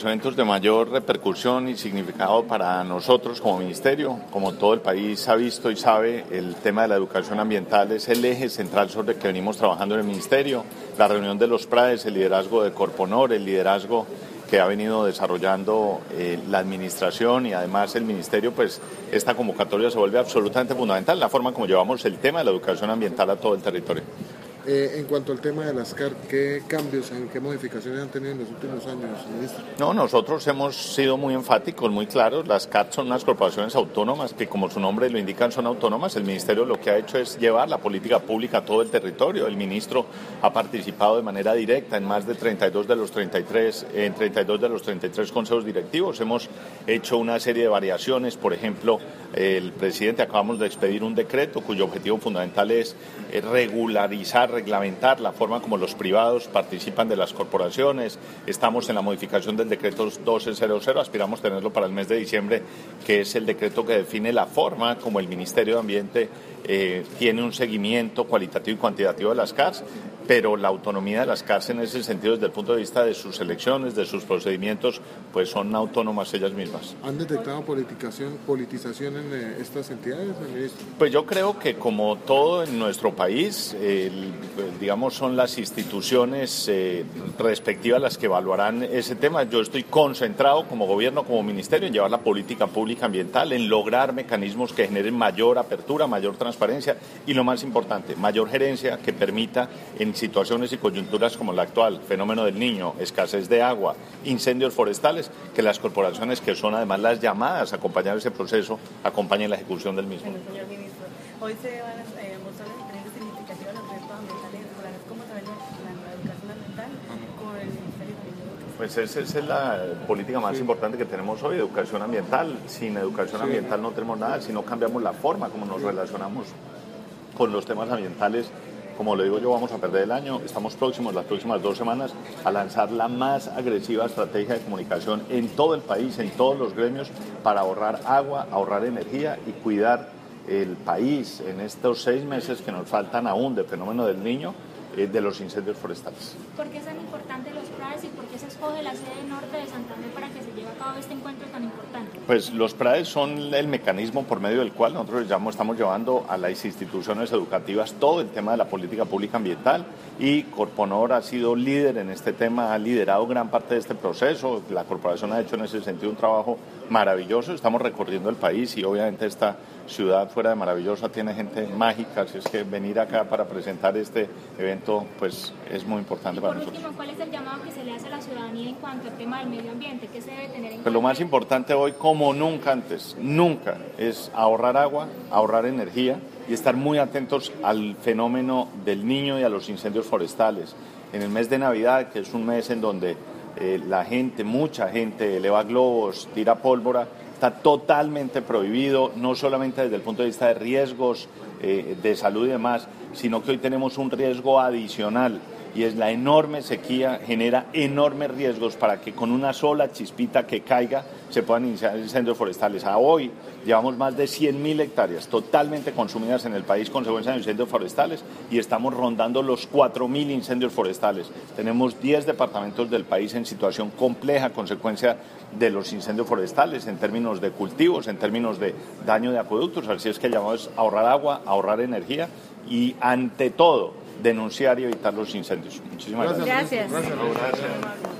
Eventos de mayor repercusión y significado para nosotros como ministerio, como todo el país ha visto y sabe, el tema de la educación ambiental es el eje central sobre el que venimos trabajando en el ministerio. La reunión de los PRAES, el liderazgo de Corponor, el liderazgo que ha venido desarrollando la administración y además el ministerio, pues esta convocatoria se vuelve absolutamente fundamental, la forma como llevamos el tema de la educación ambiental a todo el territorio. En cuanto al tema de las CAR, ¿qué cambios, qué modificaciones han tenido en los últimos años, ministro? No, nosotros hemos sido muy enfáticos, muy claros. Las CAR son unas corporaciones autónomas que, como su nombre lo indican, son autónomas. El ministerio lo que ha hecho es llevar la política pública a todo el territorio. El ministro ha participado de manera directa en más de 32 de los 33 consejos directivos. Hemos hecho una serie de variaciones. Por ejemplo, el presidente acabamos de expedir un decreto cuyo objetivo fundamental es reglamentar la forma como los privados participan de las corporaciones. Estamos en la modificación del decreto 1200, aspiramos tenerlo para el mes de diciembre, que es el decreto que define la forma como el Ministerio de Ambiente tiene un seguimiento cualitativo y cuantitativo de las CARs, pero la autonomía de las CARs en ese sentido, desde el punto de vista de sus elecciones, de sus procedimientos, pues son autónomas ellas mismas. ¿Han detectado politización en estas entidades, ministro? Pues yo creo que, como todo en nuestro país, digamos, son las instituciones respectivas las que evaluarán ese tema. Yo estoy concentrado como gobierno, como ministerio, en llevar la política pública ambiental, en lograr mecanismos que generen mayor apertura, mayor transparencia y, lo más importante, mayor gerencia que permita, en situaciones y coyunturas como la actual, fenómeno del Niño, escasez de agua, incendios forestales, que las corporaciones, que son además las llamadas a acompañar ese proceso, acompañen la ejecución del mismo. Bueno, señor ministro, hoy se van a mostrar las diferentes iniciativas de los proyectos ambientales escolares. ¿Cómo se ve la educación ambiental con el Ministerio de Ambiente? Pues esa es la política más importante que tenemos hoy, educación ambiental. Sin educación ambiental no tenemos nada, si no cambiamos la forma como nos relacionamos con los temas ambientales. Como le digo yo, vamos a perder el año. Estamos próximos, las próximas 2 semanas, a lanzar la más agresiva estrategia de comunicación en todo el país, en todos los gremios, para ahorrar agua, ahorrar energía y cuidar el país en estos 6 meses que nos faltan aún de fenómeno del Niño, de los incendios forestales. ¿Por qué son importantes los PRAES y por qué se escoge la sede norte de Santander para que se lleve a cabo este encuentro tan importante? Pues los PRAES son el mecanismo por medio del cual nosotros estamos llevando a las instituciones educativas todo el tema de la política pública ambiental, y Corponor ha sido líder en este tema, ha liderado gran parte de este proceso. La corporación ha hecho en ese sentido un trabajo maravilloso. Estamos recorriendo el país y obviamente esta ciudad, fuera de maravillosa, tiene gente mágica, así es que venir acá para presentar este evento pues es muy importante para nosotros. Por último, ¿cuál es el llamado que se le hace a la ciudadanía en cuanto al tema del medio ambiente? ¿Qué se debe tener en cuenta? Pues lo más importante hoy, como nunca antes, nunca, es ahorrar agua, ahorrar energía y estar muy atentos al fenómeno del Niño y a los incendios forestales. En el mes de Navidad, que es un mes en donde la gente, mucha gente, eleva globos, tira pólvora, está totalmente prohibido, no solamente desde el punto de vista de riesgos de salud y demás, sino que hoy tenemos un riesgo adicional, y es la enorme sequía, genera enormes riesgos para que con una sola chispita que caiga se puedan iniciar incendios forestales. A hoy llevamos más de 100.000 hectáreas totalmente consumidas en el país consecuencia de incendios forestales, y estamos rondando los 4.000 incendios forestales. Tenemos 10 departamentos del país en situación compleja consecuencia de los incendios forestales, en términos de cultivos, en términos de daño de acueductos. Así es que el llamado es ahorrar agua, ahorrar energía y, ante todo, denunciar y evitar los incendios. Muchísimas gracias. Gracias.